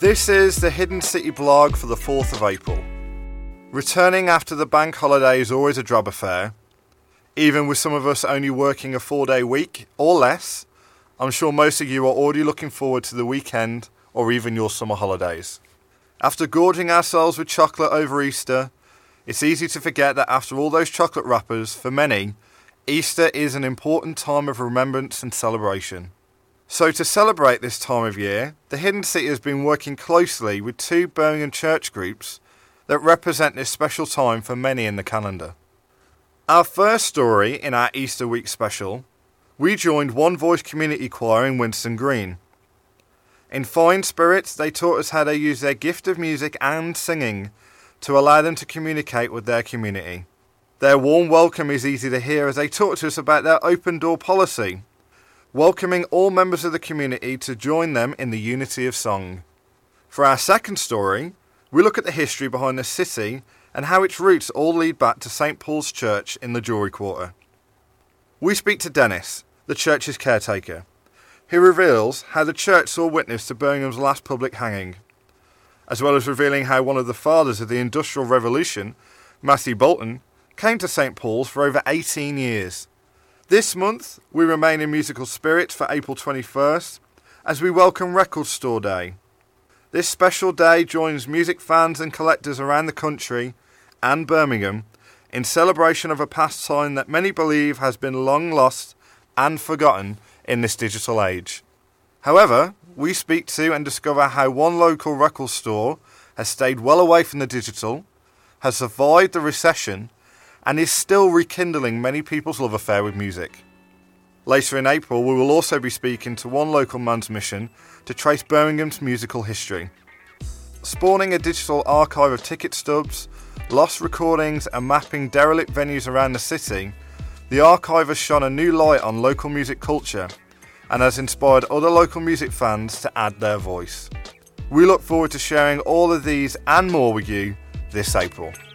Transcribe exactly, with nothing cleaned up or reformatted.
This is the Hidden City blog for the fourth of April. Returning after the bank holiday is always a drab affair. Even with some of us only working a four-day week or less, I'm sure most of you are already looking forward to the weekend or even your summer holidays. After gorging ourselves with chocolate over Easter, it's easy to forget that after all those chocolate wrappers, for many, Easter is an important time of remembrance and celebration. So to celebrate this time of year, the Hidden City has been working closely with two Birmingham church groups that represent this special time for many in the calendar. Our first story in our Easter week special, we joined One Voice Community Choir in Winston Green. In fine spirits, they taught us how they use their gift of music and singing to allow them to communicate with their community. Their warm welcome is easy to hear as they talk to us about their open door policy, welcoming all members of the community to join them in the unity of song. For our second story, we look at the history behind the city and how its roots all lead back to Saint Paul's Church in the Jewry Quarter. We speak to Dennis, the church's caretaker, who reveals how the church saw witness to Birmingham's last public hanging, as well as revealing how one of the fathers of the Industrial Revolution, Matthew Boulton, came to Saint Paul's for over eighteen years. This month, we remain in musical spirit for April twenty-first, as we welcome Record Store Day. This special day joins music fans and collectors around the country and Birmingham in celebration of a pastime that many believe has been long lost and forgotten in this digital age. However, we speak to and discover how one local record store has stayed well away from the digital, has survived the recession, and is still rekindling many people's love affair with music. Later in April, we will also be speaking to one local man's mission to trace Birmingham's musical history. Spawning a digital archive of ticket stubs, lost recordings and mapping derelict venues around the city, the archive has shone a new light on local music culture and has inspired other local music fans to add their voice. We look forward to sharing all of these and more with you this April.